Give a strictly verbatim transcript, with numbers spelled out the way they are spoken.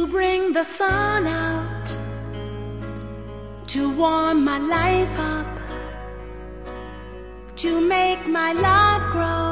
bring the sun out, to warm my life up, to make my love grow